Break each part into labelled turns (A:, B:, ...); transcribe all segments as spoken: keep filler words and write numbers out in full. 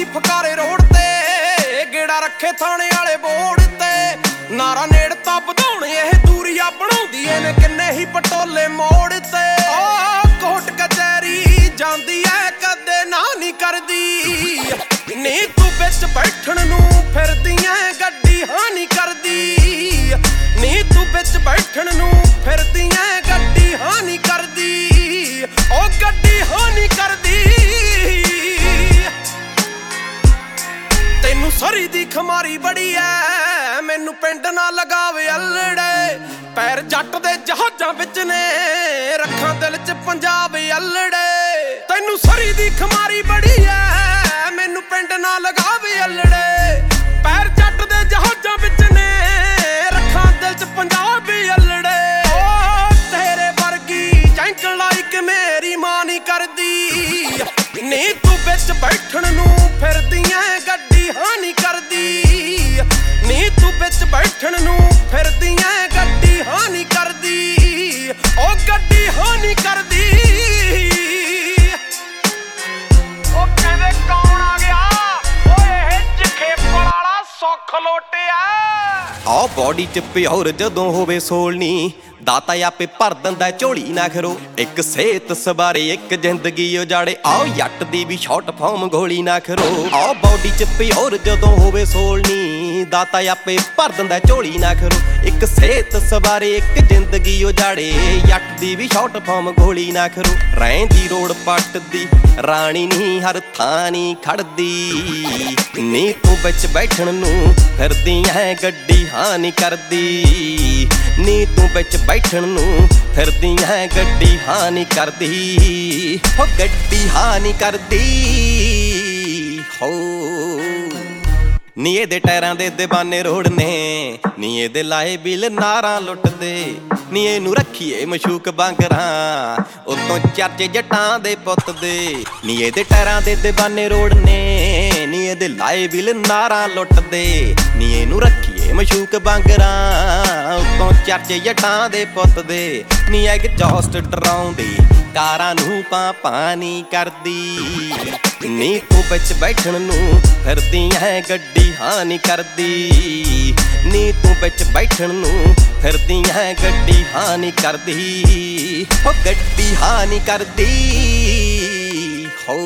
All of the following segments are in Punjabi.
A: ਫਕਾਰੇ ਰੋਡ ਤੇ ਗੇੜਾ ਰੱਖੇ ਥਾਣੇ ਵਾਲੇ ਬੋਰਡ ਤੇ ਨਾਰਾ ਨੇੜਤਾ ਵਧਾਉਣੇ ਇਹ ਦੂਰੀਆਂ ਬਣਾਉਂਦੀ ਇਹਨੇ ਕਿੰਨੇ ਹੀ ਪਟੋਲੇ ਮੋੜ ਤੇ ਆ ਕੋਟ ਕਚਹਿਰੀ ਜਾਂਦੀ ਐ ਕਦੇ ਨਾ ਨਹੀਂ ਕਰਦੀ ਨੀ ਤੂੰ ਵਿੱਚ ਬੈਠਣ ਨੂੰ ਫਿਰਦੀ ਐ ਗੱਡੀ ਹਾਂ ਨਹੀਂ ਕਰਦੀ ਨੀ ਤੂੰ ਵਿੱਚ ਬੈਠਣ ਨੂੰ ਫਿਰਦੀ ਐ ਗੱਡੀ ਹਾਂ ਨਹੀਂ ਕਰਦੀ ਉਹ ਗੱਡੀ ਹਾਂ ਨਹੀਂ ਕਰਦੀ ਤੈਨੂੰ ਸਰੀ ਦੀ ਖਮਾਰੀ ਬੜੀ ਐ ਮੈਨੂੰ ਪਿੰਡ ਨਾ ਲਗਾਵੇ ਅਲੜੇ ਪੈਰ ਜੱਟ ਦੇ ਜਹਾਜ਼ਾਂ ਵਿੱਚ ਨੇ ਰੱਖਾਂ ਦਿਲ 'ਚ ਪੰਜਾਬ ਅਲੜੇ ਤੈਨੂੰ ਸਰੀ ਦੀ ਖਮਾਰੀ ਬੜੀ ਐ ਮੈਨੂੰ ਪਿੰਡ ਨਾ ਲਗਾਵੇ ਅਲੜੇ ਪੈਰ ਜੱਟ ਦੇ ਜਹਾਜ਼ਾਂ ਵਿੱਚ ਨੇ ਰੱਖਾਂ ਦਿਲ 'ਚ ਪੰਜਾਬ ਅਲੜੇ ਓ ਤੇਰੇ ਵਰਗੀ ਚੈਂਕ ਲਾਈਕ ਮੇਰੀ ਮਾਂ ਨਹੀਂ ਕਰਦੀ ਨੀ ਤੂੰ ਵਿੱਚ ਬੈਠਣ ਨੂੰ ਫਿਰਦੀ ਐ ਗੱਡੀ ਹਾਂ ਨਹੀਂ ਕਰਦੀ ਨੀ ਤੂੰ ਵਿੱਚ ਬੈਠਣ ਨੂੰ ਫਿਰਦੀ ਐ ਗੱਡੀ ਹਾਂ ਨਹੀਂ ਕਰਦੀ ਉਹ ਗੱਡੀ ਹਾਂ ਨਹੀਂ ਕਰਦੀ ਉਹ ਕਹਿੰਦੇ ਕੌਣ ਆ ਗਿਆ ਓਏ ਇਹ ਜਖੇਪੜ ਵਾਲਾ ਸੁੱਖ ਲੋਟਿਆ
B: ਆ ਬੋਡੀ 'ਚ ਪਿਓਰ ਜਦੋਂ ਹੋਵੇ ਸੋਲਣੀ ਦਾਤਾ ਆਪੇ ਭਰ ਦਿੰਦਾ ਝੋਲੀ ਨਾ ਖਰੋ ਇੱਕ ਸਿਹਤ ਸਵਾਰੇ ਇੱਕ ਜ਼ਿੰਦਗੀ ਉਜਾੜੇ ਆਓ ਜੱਟ ਦੀ ਵੀ ਸ਼ਾਰਟ ਫਾਰਮ ਗੋਲੀ ਨਾ ਖਰੋ ਆ ਬੋਡੀ 'ਚ ਪਿਓਰ ਜਦੋਂ ਹੋਵੇ ਸੋਲਣੀ ਦਾਤਾ ਆਪੇ ਭਰ ਦਿੰਦਾ ਝੋਲੀ ਨਾ ਖਰੋ ਇੱਕ ਸਿਹਤ ਸਵਾਰੇ ਇੱਕ ਜ਼ਿੰਦਗੀ ਉਜਾੜੇ ਜੱਟ ਦੀ ਵੀ ਸ਼ਾਰਟ ਫਾਰਮ ਗੋਲੀ ਨਾ ਖਰੋ ਰਹਿੰਦੀ ਰੋਡ ਪੱਟ ਦੀ ਰਾਣੀ ਨਹੀਂ ਹਰ ਥਾਂ ਨਹੀਂ ਖੜਦੀ ਨੀ ਤੂੰ ਵਿੱਚ ਬੈਠਣ ਨੂੰ ਫਿਰਦੀ ਐ ਗੱਡੀ ਹਾਂ ਨਹੀਂ ਕਰਦੀ ਨੀ ਤੂੰ ਵਿੱਚ ਬੈਠਣ ਨੂੰ ਫਿਰਦੀ ਐ ਗੱਡੀ ਹਾਂ ਨਹੀਂ ਕਰਦੀ ਹੋ ਗੱਡੀ ਹਾਂ ਨਹੀਂ ਕਰਦੀ ਹੋ ਨੀ ਇਹਦੇ ਟਾਇਰਾਂ ਦੇ ਦੀਵਾਨੇ ਰੋਡ ਨੇ ਨੀ ਇਹਦੇ ਲਾਏ ਬਿਲ ਨਾਰਾਂ ਲੁੱਟਦੇ ਨੀ ਇਹਨੂੰ ਰੱਖੀਏ ਮਸ਼ੂਕ ਬਾਂਗਰਾਂ ਉਤੋਂ ਚਰਚੇ ਜੱਟਾਂ ਦੇ ਪੁੱਤ ਦੇ ਨੀ ਇਹਦੇ ਟਾਇਰਾਂ ਦੇ ਦੀਵਾਨੇ ਰੋਡ ਨੇ ਨੀ ਇਹਦੇ ਲਾਏ ਬਿਲ ਨਾਰਾਂ ਲੁੱਟਦੇ ਨੀ ਇਹਨੂੰ ਰੱਖੀਏ ਮਸ਼ੂਕ ਬਾਂਗਰਾਂ ਉਤੋਂ ਚਰਚੇ ਜੱਟਾਂ ਦੇ ਪੁੱਤ ਦੇ ਨੀ ਐਗਜ਼ੌਸਟ ਡਰਾਉਂਦੀ ਕਾਰਾਂ ਨੂੰ ਪਾ ਪਾਣੀ ਕਰਦੀ ਨੀ ਤੂੰ ਵਿੱਚ ਬੈਠਣ ਨੂੰ ਫਿਰਦੀ ਐ ਗੱਡੀ ਹਾਂ ਨਹੀਂ ਕਰਦੀ ਨੀ ਤੂੰ ਵਿੱਚ ਬੈਠਣ ਨੂੰ ਫਿਰਦੀ ਐ ਗੱਡੀ ਹਾਂ ਨਹੀਂ ਕਰਦੀ ਹੋ ਗੱਡੀ ਹਾਂ ਨਹੀਂ ਕਰਦੀ ਹੋ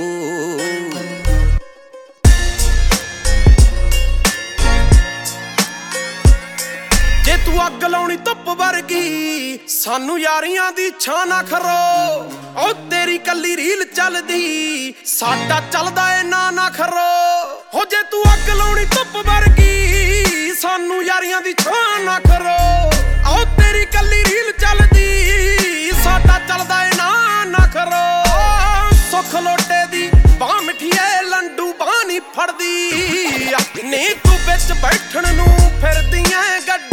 A: ਜੇ ਤੂੰ ਅੱਗ ਲਾਉਣੀ ਧੁੱਪ ਵਰਗੀ ਸਾਨੂੰ ਯਾਰੀਆਂ ਦੀ ਛਾਂ ਨਾ ਖਰੋ ਓ ਤੇਰੀ ਕੱਲੀ ਰੀਲ ਚੱਲਦੀ ਸਾਡਾ ਚੱਲਦਾ ਏ ਨਾ ਨਾ ਖਰੋ ਹੋ ਜੇ ਤੂੰ ਅੱਗ ਲਾਉਣੀ ਧੁੱਪ ਵਰਗੀ ਸਾਨੂੰ ਯਾਰੀਆਂ ਦੀ ਛਾਂ ਨਾ ਖਰੋ ਓ ਤੇਰੀ ਕੱਲੀ ਰੀਲ ਚੱਲਦੀ ਸਾਡਾ ਚੱਲਦਾ ਏ ਨਾ ਨਾ ਖਰੋ ਸੁੱਖ ਲੋਟੇ ਦੀ ਬਾਹ ਮਿੱਠੀਏ ਲੰਡੂ ਬਾਹ ਨਹੀਂ ਫੜਦੀ ਨੀ ਤੂੰ ਵਿੱਚ ਬੈਠਣ ਨੂੰ ਫਿਰਦੀ ਐ ਗੱਡੀ